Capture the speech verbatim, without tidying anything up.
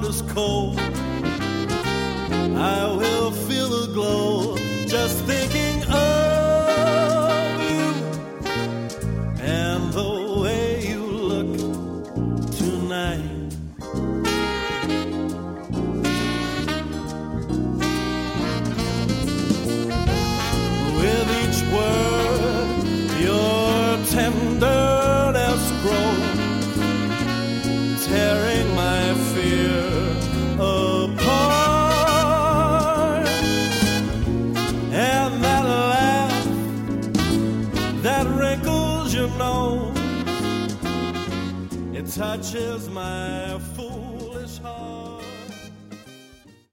is cold, I will feel a glow just thinking of you and the way you look tonight. With each word, your tenderness grows, tearing my fear apart. And that laugh that wrinkles your nose, it touches my